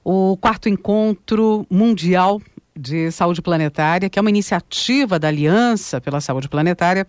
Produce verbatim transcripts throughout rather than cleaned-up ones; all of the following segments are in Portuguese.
o quarto encontro mundial de saúde planetária, que é uma iniciativa da Aliança pela Saúde Planetária,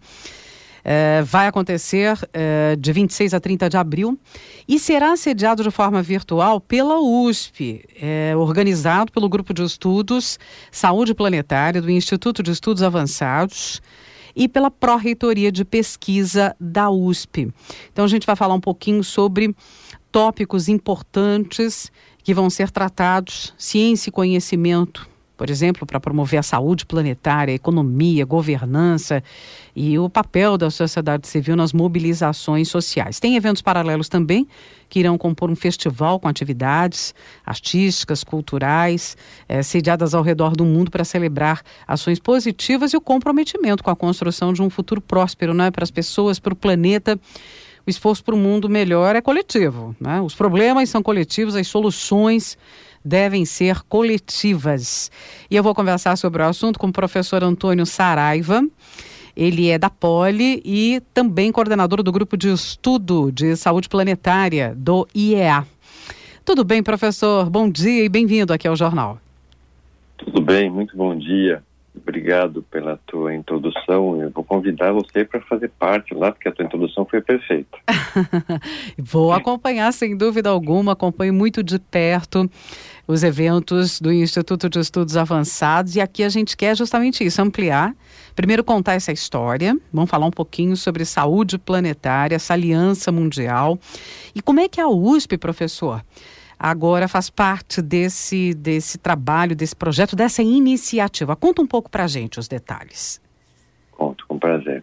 é, vai acontecer é, de vinte e seis a trinta de abril e será sediado de forma virtual pela U S P, é, organizado pelo Grupo de Estudos Saúde Planetária do Instituto de Estudos Avançados e pela Pró-Reitoria de Pesquisa da U S P. Então a gente vai falar um pouquinho sobre tópicos importantes que vão ser tratados, ciência e conhecimento, por exemplo, para promover a saúde planetária, a economia, a governança e o papel da sociedade civil nas mobilizações sociais. Tem eventos paralelos também que irão compor um festival com atividades artísticas, culturais, eh, sediadas ao redor do mundo para celebrar ações positivas e o comprometimento com a construção de um futuro próspero, né, para as pessoas, para o planeta. O esforço para um mundo melhor é coletivo, né? Os problemas são coletivos, as soluções devem ser coletivas. E eu vou conversar sobre o assunto com o professor Antônio Saraiva. Ele é da Poli e também coordenador do Grupo de Estudo de Saúde Planetária do I E A. Tudo bem, professor? Bom dia e bem-vindo aqui ao Jornal. Tudo bem, muito bom dia. Obrigado pela tua introdução. Eu vou convidar você para fazer parte lá, porque a tua introdução foi perfeita. Vou acompanhar, sem dúvida alguma, acompanho muito de perto os eventos do Instituto de Estudos Avançados, e aqui a gente quer justamente isso, ampliar, primeiro contar essa história, vamos falar um pouquinho sobre saúde planetária, essa aliança mundial, e como é que a U S P, professor, agora faz parte desse, desse trabalho, desse projeto, dessa iniciativa. Conta um pouco para a gente os detalhes. Conto, com prazer.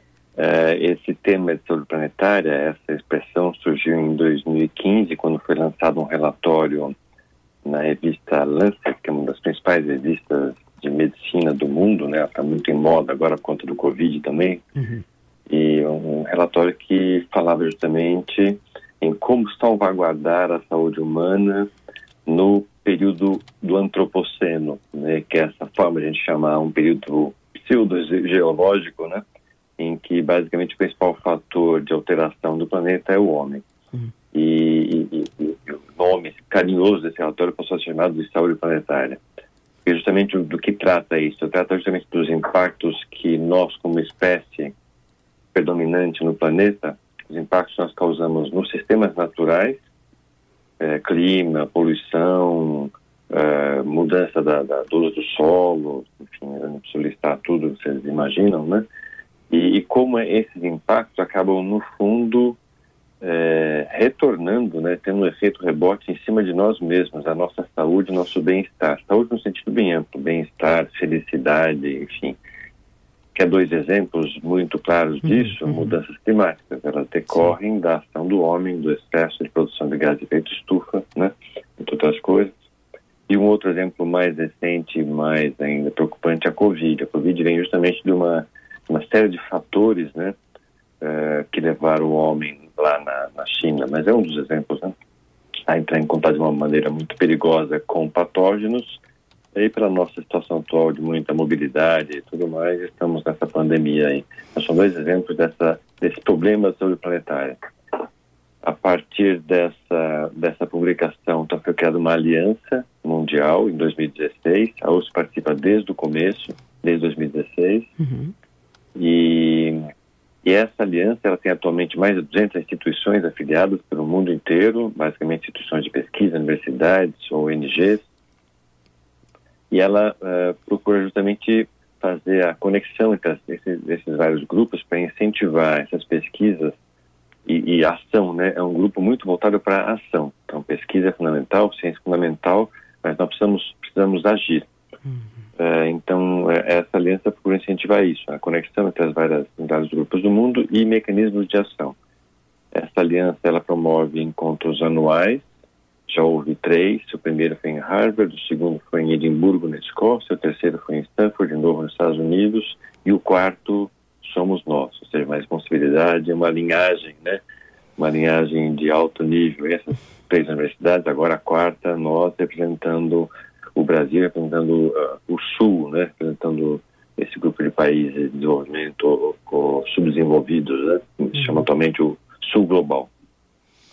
É, esse tema de saúde planetária, essa expressão surgiu em dois mil e quinze, quando foi lançado um relatório na revista Lancet, que é uma das principais revistas de medicina do mundo, né? Ela está muito em moda agora por conta do Covid também. Uhum. E um relatório que falava justamente em como salvaguardar a saúde humana no período do antropoceno, né, que é essa forma de a gente chamar um período pseudo-geológico, né, em que basicamente o principal fator de alteração do planeta é o homem. Uhum. E, e, e, e o nome carinhoso desse relatório passou a ser chamado de saúde planetária. E justamente do que trata isso? Trata justamente dos impactos que nós, como espécie predominante no planeta, os impactos que nós causamos nos sistemas naturais, é, clima, poluição, é, mudança da, da, do uso do solo, enfim, eu não preciso listar tudo, vocês imaginam, né? E, e como esses impactos acabam, no fundo, é, retornando, né, tendo um efeito rebote em cima de nós mesmos, a nossa saúde, nosso bem-estar. Saúde no sentido bem amplo, bem-estar, felicidade, enfim. Quer dois exemplos muito claros disso? Uhum. Mudanças climáticas. Elas decorrem Sim. da ação do homem, do excesso de produção de gás de efeito estufa, né? Entre outras coisas. E um outro exemplo mais recente, mais ainda preocupante, é a Covid. A Covid vem justamente de uma, uma série de fatores, né? Uh, que levaram o homem lá na, na China, mas é um dos exemplos, né? A entrar em contato de uma maneira muito perigosa com patógenos. E aí, pela nossa situação atual de muita mobilidade e tudo mais, estamos nessa pandemia aí. Então, são dois exemplos dessa, desse problema da saúde planetária. A partir dessa, dessa publicação, então, foi criada uma aliança mundial em dois mil e dezesseis. A U S P participa desde o começo, desde dois mil e dezesseis. Uhum. E, e essa aliança, ela tem atualmente mais de duzentas instituições afiliadas pelo mundo inteiro, basicamente instituições de pesquisa, universidades, O N Gs. E ela uh, procura justamente fazer a conexão entre as, esses, esses vários grupos para incentivar essas pesquisas e, e ação, né? É um grupo muito voltado para a ação. Então, pesquisa é fundamental, ciência é fundamental, mas nós precisamos, precisamos agir. Uhum. Uh, então, essa aliança procura incentivar isso, a conexão entre as várias, os vários grupos do mundo e mecanismos de ação. Essa aliança, ela promove encontros anuais. Já houve três, o primeiro foi em Harvard, o segundo foi em Edimburgo, na Escócia, o terceiro foi em Stanford, de novo nos Estados Unidos, e o quarto somos nós, ou seja, uma responsabilidade, uma linhagem, né? Uma linhagem de alto nível. Essas três universidades, agora a quarta, nós representando o Brasil, representando uh, o Sul, né? Representando esse grupo de países de desenvolvimento ou, ou subdesenvolvidos, né? Se chama atualmente o Sul Global.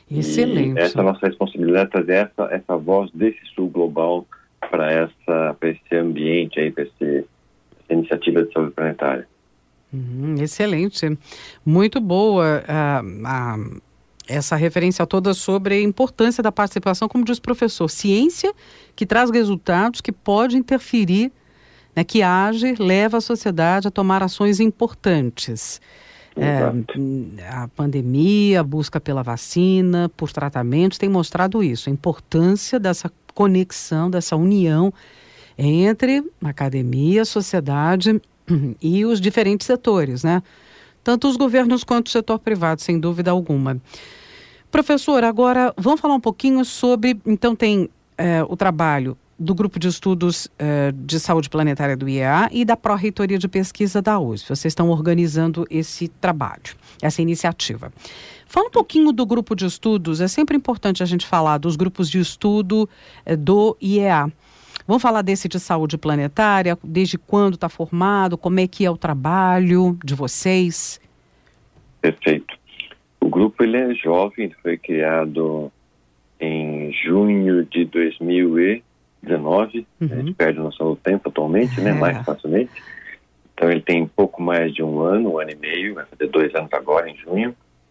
Excelente. E essa é a nossa responsabilidade, trazer essa, essa voz desse sul global para essa, para esse ambiente aí, para essa iniciativa de saúde planetária. Hum, excelente. Muito boa a, a, essa referência toda sobre a importância da participação, como diz o professor, ciência que traz resultados, que pode interferir, né, que age, leva a sociedade a tomar ações importantes. É, a pandemia, a busca pela vacina, por tratamentos, tem mostrado isso, a importância dessa conexão, dessa união entre a academia, a sociedade e os diferentes setores, né? Tanto os governos quanto o setor privado, sem dúvida alguma. Professor, agora vamos falar um pouquinho sobre, então tem é, o trabalho do Grupo de Estudos uh, de Saúde Planetária do I E A e da Pró-Reitoria de Pesquisa da U S P. Vocês estão organizando esse trabalho, essa iniciativa. Fala um pouquinho do Grupo de Estudos. É sempre importante a gente falar dos grupos de estudo uh, do I E A. Vamos falar desse de saúde planetária, desde quando está formado, como é que é o trabalho de vocês? Perfeito. O grupo ele é jovem, foi criado em junho de dois mil e dezenove, uhum. A gente perde noção do tempo atualmente, né, é. mais facilmente. Então ele tem pouco mais de um ano, um ano e meio, vai fazer dois anos agora, em junho.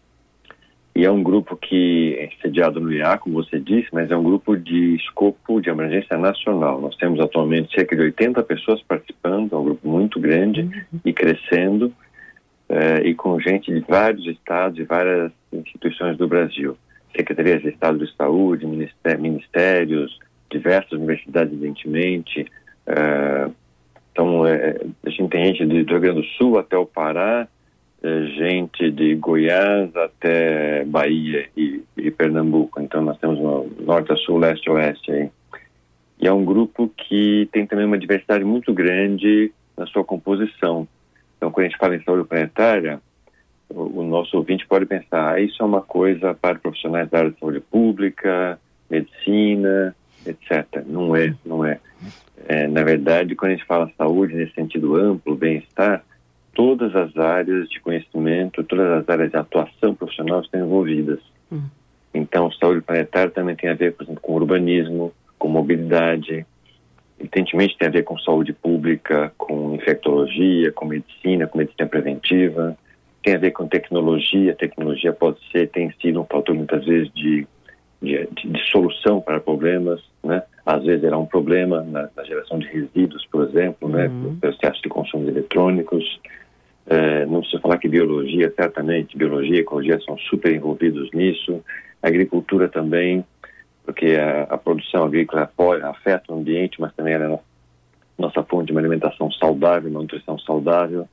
E é um grupo que é sediado no I E A, como você disse, mas é um grupo de escopo de abrangência nacional. Nós temos atualmente cerca de oitenta pessoas participando, é um grupo muito grande uhum. e crescendo, eh, e com gente de vários estados e várias instituições do Brasil. Secretarias de Estado de Saúde, ministérios, diversas universidades, evidentemente. Uh, então, é, a gente tem gente do Rio Grande do Sul até o Pará, é, gente de Goiás até Bahia e, e Pernambuco. Então, nós temos no norte a sul, leste a oeste aí. E é um grupo que tem também uma diversidade muito grande na sua composição. Então, quando a gente fala em saúde planetária, o, o nosso ouvinte pode pensar, ah, isso é uma coisa para profissionais da área de saúde pública, medicina, etcétera. Não é, não é. é. Na verdade, quando a gente fala saúde nesse sentido amplo, bem-estar, todas as áreas de conhecimento, todas as áreas de atuação profissional estão envolvidas. Uhum. Então, saúde planetária também tem a ver, por exemplo, com urbanismo, com mobilidade, evidentemente tem a ver com saúde pública, com infectologia, com medicina, com medicina preventiva, tem a ver com tecnologia. Tecnologia pode ser, tem sido um fator muitas vezes de De, de, de solução para problemas, né? Às vezes era um problema na, na geração de resíduos, por exemplo, uhum. né? Processos de consumo de eletrônicos. É, não precisa falar que biologia, certamente, biologia e ecologia são super envolvidos nisso. A agricultura também, porque a, a produção agrícola pode, afeta o ambiente, mas também era a nossa fonte de uma alimentação saudável, uma nutrição saudável.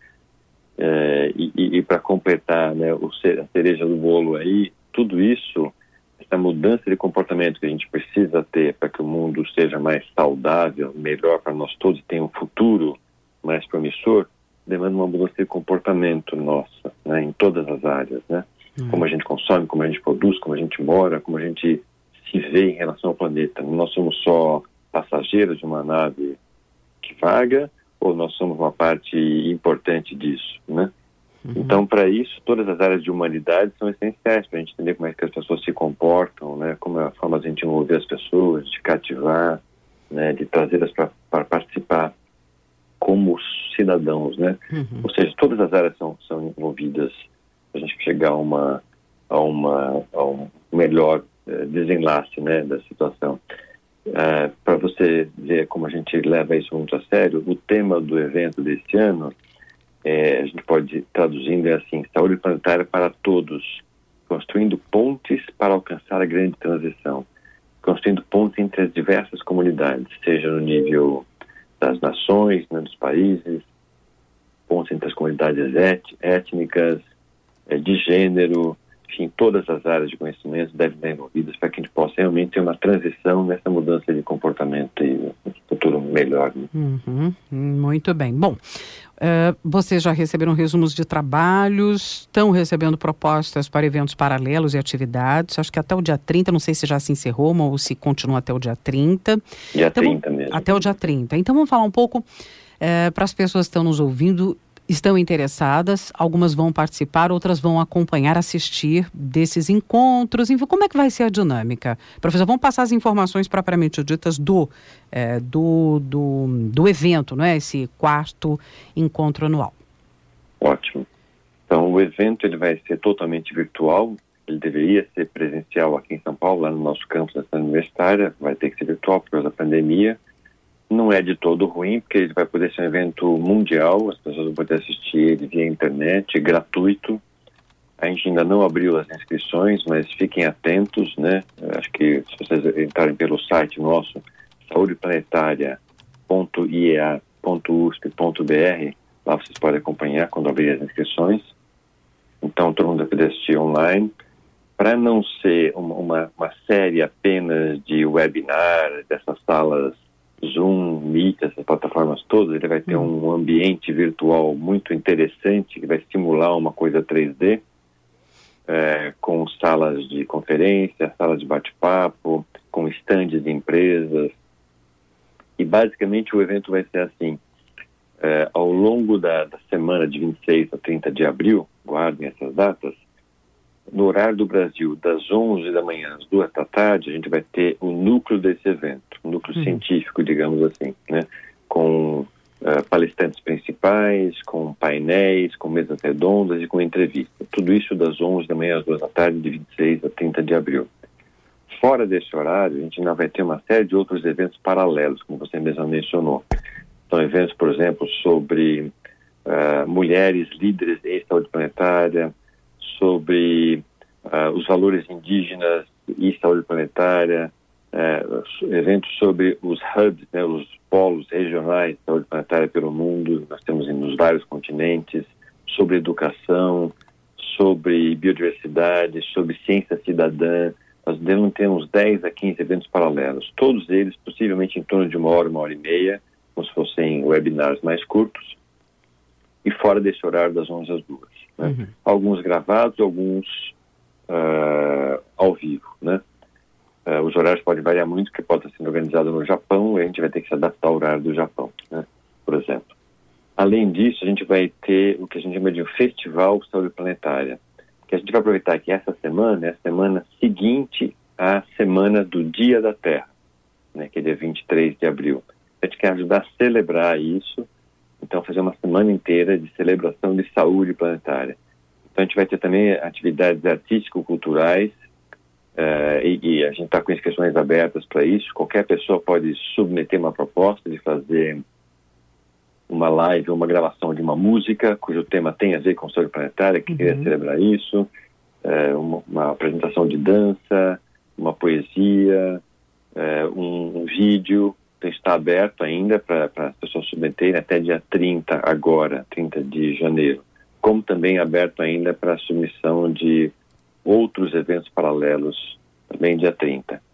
É, e e, e para completar, né, o, a cereja do bolo aí, tudo isso, essa mudança de comportamento que a gente precisa ter para que o mundo seja mais saudável, melhor para nós todos e tenha um futuro mais promissor, demanda uma mudança de comportamento nossa, né, em todas as áreas, né? Uhum. Como a gente consome, como a gente produz, como a gente mora, como a gente se vê em relação ao planeta. Nós somos só passageiros de uma nave que vaga ou nós somos uma parte importante disso, né? Uhum. Então, para isso, todas as áreas de humanidade são essenciais para a gente entender como é que as pessoas se comportam, né? Como é a forma de a gente envolver as pessoas, de cativar, né? De trazê-las para participar como cidadãos, né? Uhum. Ou seja, todas as áreas são, são envolvidas para a gente chegar a, uma, a, uma, a um melhor eh, desenlace, né, da situação. Uh, para você ver como a gente leva isso muito a sério, o tema do evento deste ano, É, a gente pode traduzindo é assim: saúde planetária para todos, construindo pontes para alcançar a grande transição, construindo pontes entre as diversas comunidades, seja no nível das nações, né, dos países, pontes entre as comunidades et, étnicas, é, de gênero, enfim, todas as áreas de conhecimento devem estar envolvidas para que a gente possa realmente ter uma transição nessa mudança de comportamento e um futuro melhor. Né? Uhum, muito bem. Bom, uh, vocês já receberam resumos de trabalhos, estão recebendo propostas para eventos paralelos e atividades, acho que até o dia trinta, não sei se já se encerrou ou se continua até o dia trinta. Dia então, trinta mesmo. Até o dia trinta. Então vamos falar um pouco uh, para as pessoas que estão nos ouvindo, estão interessadas, algumas vão participar, outras vão acompanhar, assistir desses encontros. Enfim, como é que vai ser a dinâmica? Professor, vamos passar as informações propriamente ditas do, é, do, do, do evento, não é? Esse quarto encontro anual. Ótimo. Então, o evento ele vai ser totalmente virtual. Ele deveria ser presencial aqui em São Paulo, lá no nosso campus da cidade universitária. Vai ter que ser virtual por causa da pandemia. Não é de todo ruim, porque ele vai poder ser um evento mundial. As pessoas vão poder assistir ele via internet, gratuito. A gente ainda não abriu as inscrições, mas fiquem atentos, né? Acho que se vocês entrarem pelo site nosso, saúde planetária ponto i e a ponto u s p ponto b r, lá vocês podem acompanhar quando abrir as inscrições. Então, todo mundo vai poder assistir online. Para não ser uma, uma, uma série apenas de webinar, dessas salas Zoom, Meet, essas plataformas todas, ele vai ter um ambiente virtual muito interessante, que vai estimular uma coisa três D, é, com salas de conferência, salas de bate-papo, com estandes de empresas. E basicamente o evento vai ser assim, é, ao longo da, da semana de vinte e seis a trinta de abril, guardem essas datas, no horário do Brasil, das onze da manhã às duas da tarde, a gente vai ter o núcleo desse evento, o núcleo uhum. científico, digamos assim, né? Com uh, palestrantes principais, com painéis, com mesas redondas e com entrevistas. Tudo isso das onze da manhã às duas da tarde, de vinte e seis a trinta de abril. Fora desse horário, a gente ainda vai ter uma série de outros eventos paralelos, como você mesmo mencionou. São eventos, por exemplo, sobre uh, mulheres líderes em saúde planetária, sobre uh, os valores indígenas e saúde planetária, uh, eventos sobre os hubs, né, os polos regionais de saúde planetária pelo mundo, nós temos nos vários continentes, sobre educação, sobre biodiversidade, sobre ciência cidadã. Nós devemos ter uns dez a quinze eventos paralelos, todos eles possivelmente em torno de uma hora, uma hora e meia, como se fossem webinars mais curtos, e fora desse horário das onze às duas. Né? Uhum. Alguns gravados, alguns uh, ao vivo, né? Uh, os horários podem variar muito, porque pode estar sendo organizado no Japão, e a gente vai ter que se adaptar ao horário do Japão, né? Por exemplo. Além disso, a gente vai ter o que a gente chama de um Festival Saúde Planetária, que a gente vai aproveitar que essa semana é a semana seguinte à semana do Dia da Terra, né? Que é dia vinte e três de abril. A gente quer ajudar a celebrar isso. Então, fazer uma semana inteira de celebração de saúde planetária. Então, a gente vai ter também atividades artístico-culturais, uh, e, e a gente está com inscrições abertas para isso. Qualquer pessoa pode submeter uma proposta de fazer uma live ou uma gravação de uma música, cujo tema tem a ver com saúde planetária, que uhum. queria celebrar isso, uh, uma, uma apresentação de dança, uma poesia, uh, um, um vídeo. Está aberto ainda para as pessoas submeterem até dia trinta agora, trinta de janeiro. Como também aberto ainda para a submissão de outros eventos paralelos, também dia trinta.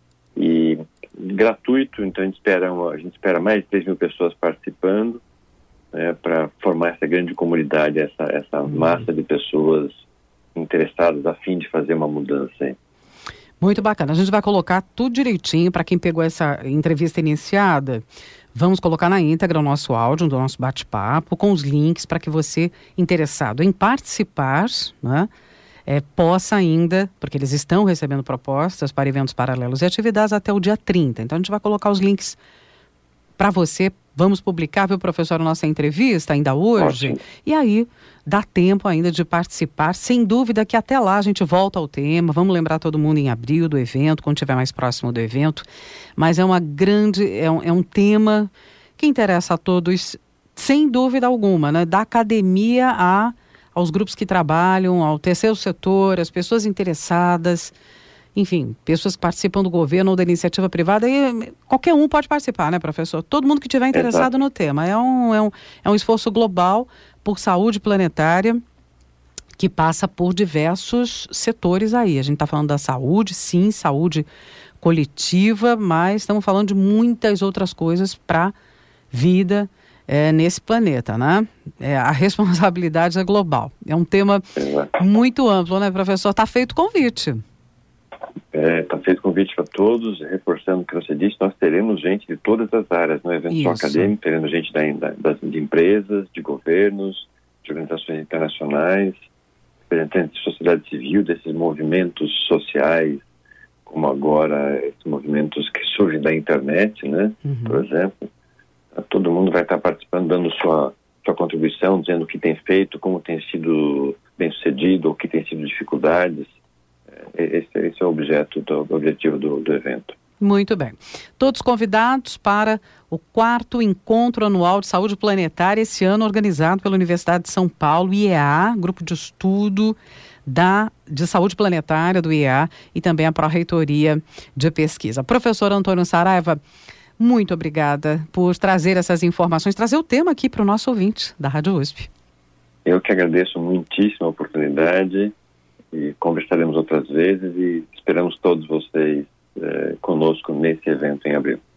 E gratuito, então a gente espera, uma, a gente espera mais de três mil pessoas participando, né, para formar essa grande comunidade, essa, essa uhum. massa de pessoas interessadas a fim de fazer uma mudança aí. Muito bacana. A gente vai colocar tudo direitinho para quem pegou essa entrevista iniciada. Vamos colocar na íntegra o nosso áudio, do nosso bate-papo, com os links para que você, interessado em participar, né, é, possa ainda, porque eles estão recebendo propostas para eventos paralelos e atividades até o dia trinta. Então a gente vai colocar os links para você. Vamos publicar, viu, professor, a nossa entrevista ainda hoje. Ótimo. E aí dá tempo ainda de participar. Sem dúvida que até lá a gente volta ao tema. Vamos lembrar todo mundo em abril do evento, quando estiver mais próximo do evento. Mas é uma grande, é um, é um tema que interessa a todos, sem dúvida alguma, né? Da academia a, aos grupos que trabalham, ao terceiro setor, as pessoas interessadas. Enfim, pessoas que participam do governo ou da iniciativa privada, e qualquer um pode participar, né, professor? Todo mundo que estiver interessado Exato. No tema. É um, é, um, é um esforço global por saúde planetária que passa por diversos setores aí. A gente está falando da saúde, sim, saúde coletiva, mas estamos falando de muitas outras coisas para vida é, nesse planeta, né? É, a responsabilidade é global. É um tema Exato. Muito amplo, né, professor? Está feito o convite. Está é, feito convite para todos, reforçando o que você disse, nós teremos gente de todas as áreas, não é evento só acadêmico, teremos gente da, da, das, de empresas, de governos, de organizações internacionais, representantes de sociedade civil, desses movimentos sociais, como agora esses movimentos que surgem da internet, né? Uhum. Por exemplo, todo mundo vai estar participando, dando sua, sua contribuição, dizendo o que tem feito, como tem sido bem sucedido, o que tem sido dificuldades. Esse, esse é o objeto do, o objetivo do, do evento. Muito bem. Todos convidados para o quarto Encontro Anual de Saúde Planetária, esse ano organizado pela Universidade de São Paulo, I E A, Grupo de Estudo da, de Saúde Planetária do I E A e também a Pró-Reitoria de Pesquisa. Professor Antônio Saraiva, muito obrigada por trazer essas informações, trazer o tema aqui para o nosso ouvinte da Rádio U S P. Eu que agradeço muitíssimo a oportunidade e conversaremos outras vezes e esperamos todos vocês eh, conosco nesse evento em abril.